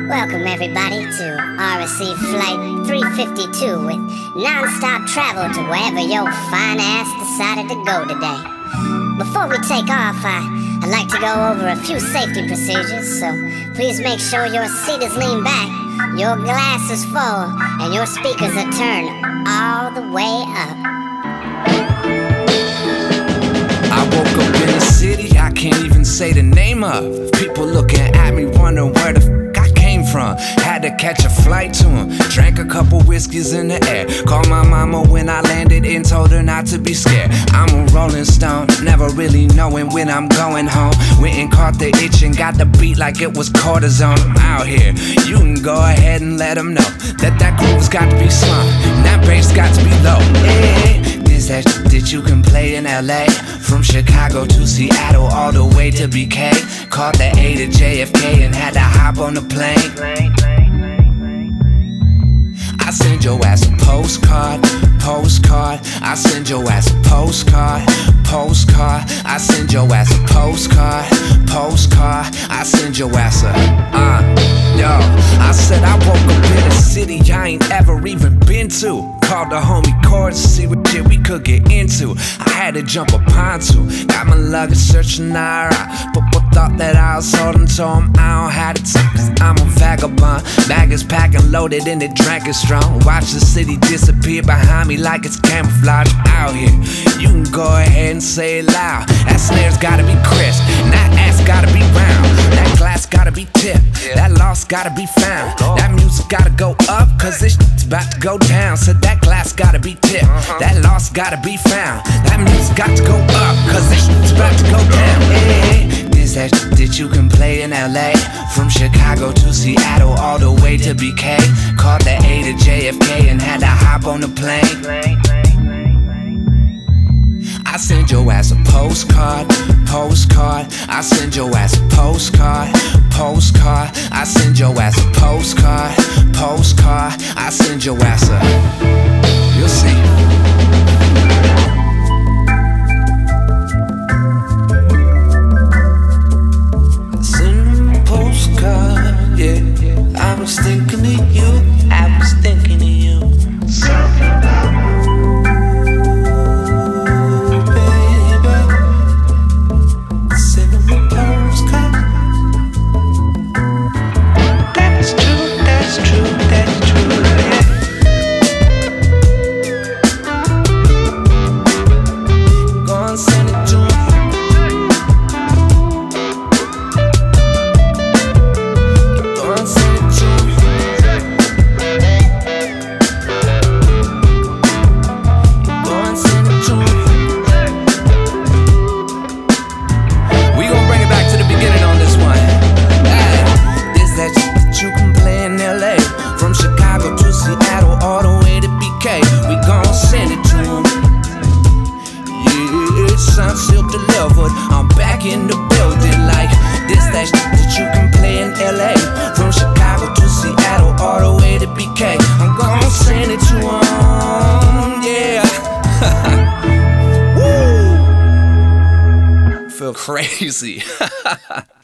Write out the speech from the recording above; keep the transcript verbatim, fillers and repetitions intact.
Welcome everybody to R S C Flight three fifty-two with non-stop travel to wherever your fine ass decided to go today. Before we take off, I, I'd like to go over a few safety procedures, so please make sure your seat is leaned back, your glass is full, and your speakers are turned all the way up. I woke up in a city I can't even say the name of. People looking at me wondering where the f I came from. Had to catch a flight to him. Drank a couple whiskeys in the air. Called my mama when I landed and told her not to be scared. I'm a rolling stone, never really knowing when I'm going home. Went and caught the itch and got the beat like it was cortisone. I'm out here, you can go ahead and let them know that that groove's got to be slung and that bass got to be low. Hey, this that shit that you can play in L A. From Chicago to Seattle, all the way to B K. Caught the A to J F K and had to hop on the plane. I send your ass a postcard, postcard. I send your ass a postcard, postcard. I send your ass a postcard, postcard. I send your ass a, uh, yo. I said I woke up in a city I ain't ever even been to. Called the homie Cord to see what shit we could get into. I had to jump a pontoon, got my luggage searching Naira. But but thought that I was holding to him, I don't have the time, cause I'm a vagabond. Bag is packed and loaded and the drink is strong. Watch the city disappear behind me like it's camouflage. Out here, you can go ahead and say it loud. That snare's gotta be crisp, and that ass gotta be round. That glass gotta be tipped, that loss gotta be found. That music gotta go up, cause this shit's about to go down. So that glass gotta be tipped, that loss gotta be found. That music got to go up, cause this shit's about to go down. Hey, this that shit that you can play in L A. From Chicago to Seattle, all the way to B K. Caught the A to J F K and had to hop on the plane. I send your ass a postcard, postcard. I send your ass a postcard, postcard. I send your ass a postcard, postcard. I send your ass a, you'll see. I was thinking of you, I was thinking of you. Baby, send them a postcard. That's true, that's true, that's true, yeah. Go and send it to him. Sealed delivered, I'm back in the building like this that shit that you can play in L A. From Chicago to Seattle, all the way to B K. I'm gonna send it to them, yeah. Woo! Feel crazy.